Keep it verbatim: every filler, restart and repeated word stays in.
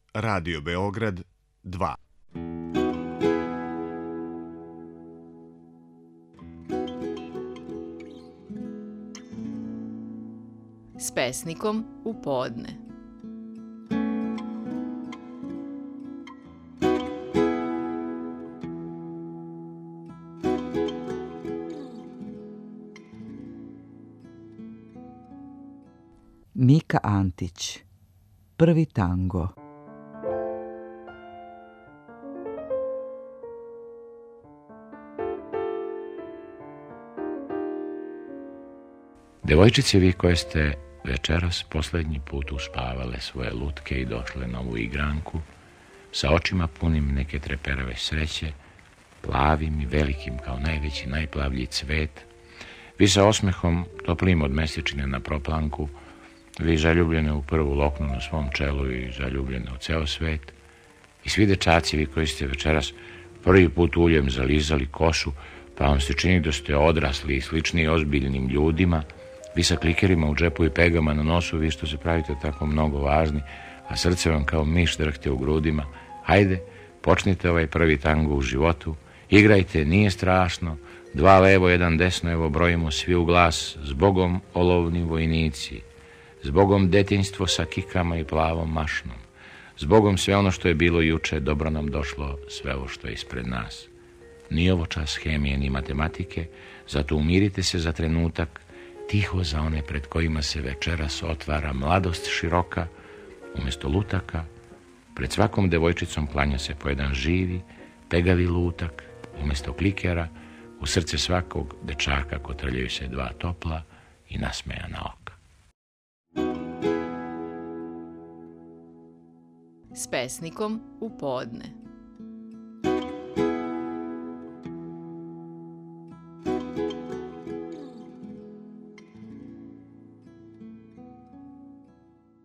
Radio Beograd dva. S pesnikom u podne. Mika Antić, Prvi tango. Devojčice, vi koje ste večeras posljednji put uspavale svoje lutke i došle na ovu igranku, sa očima punim neke treperave sreće, plavim i velikim kao najveći, najplavlji cvet, vi sa osmehom toplim od mesečine na proplanku, vi zaljubljene u prvu loknu na svom čelu i zaljubljene u ceo svet, i svi dečaci, vi koji ste večeras prvi put uljem zalizali kosu, pa vam se čini da ste odrasli i slični ozbiljnim ljudima, vi sa klikerima u džepu i pegama na nosu, vi što se pravite tako mnogo važni, a srce vam kao miš drhte u grudima. Hajde, počnite ovaj prvi tango u životu, igrajte, nije strašno, dva levo, jedan desno, evo brojimo svi u glas, zbogom olovni vojnici, zbogom detinjstvo sa kikama i plavom mašnom, zbogom sve ono što je bilo juče, dobro nam došlo sve ovo što je ispred nas. Nije ovo čas hemije ni matematike, zato umirite se za trenutak, tiho za one pred kojima se večeras otvara mladost široka, umjesto lutaka, pred svakom devojčicom klanja se po jedan živi, pegavi lutak, umjesto klikera, u srce svakog dečaka kotrljaju se dva topla i nasmejana oka. S pesnikom u podne.